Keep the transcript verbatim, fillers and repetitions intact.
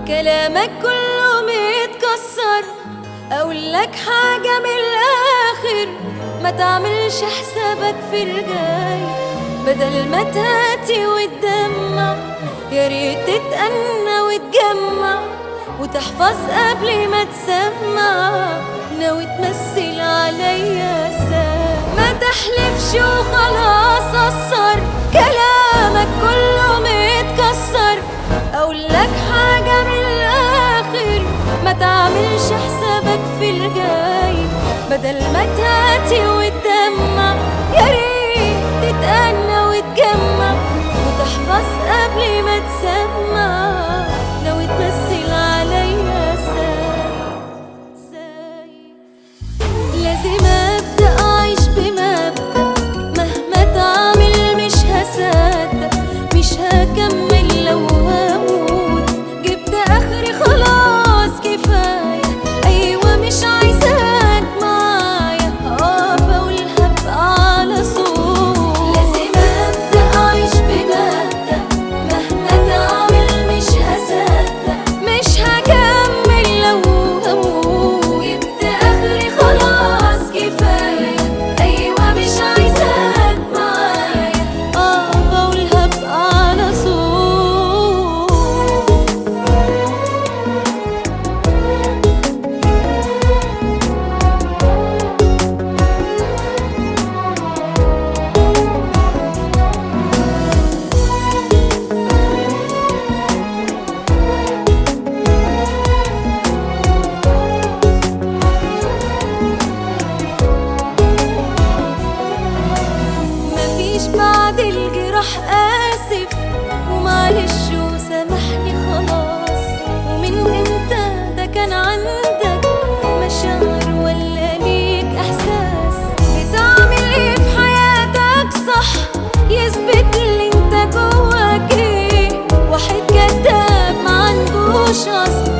كلامك كله متكسر. اقولك حاجة من الاخر، ما تعملش حسابك في الجاي. بدل ما تهاتي وتدمع، يا ريت تتأنى وتجمع وتحفظ قبل ما تسمع. ناوي تمثل عليا ازاي؟ ما تحلفش وخلاص قصر، كلامك كله متكسر. اقولك حاجة من الاخر، ما تعملش حسابك في الجاي. بدل ما تهاتي وتدمع، يا ريت تتأنى وتجمع وتحفظ قبل ما تسمع. ناوي تمثل عليا ازاي؟ لازم ابدأ اعيش بمبدأ، مهما تعمل مش هصدق، مش هكمل لو هموت. جبت اخري خلاص كفاية، ايوه مش عايزاك معايا. اه بقولها بأعلى صوت. لازم ابدأ اعيش بمبدأ، مهما تعمل مش هصدق، مش هكمل لو هموت. جبت اخري خلاص كفاية، ايوه مش عايزاك معايا. اه بقولها بأعلى صوت. مفيش بعد الجراح آسف، ومعلش وسامحني خلاص. ومن امتى ده كان عندك مشاعر ولا ليك احساس؟ بتعمل ايه في حياتك صح يثبت اللي انت جواك ايه؟ واحد كداب ما عندوش اصل،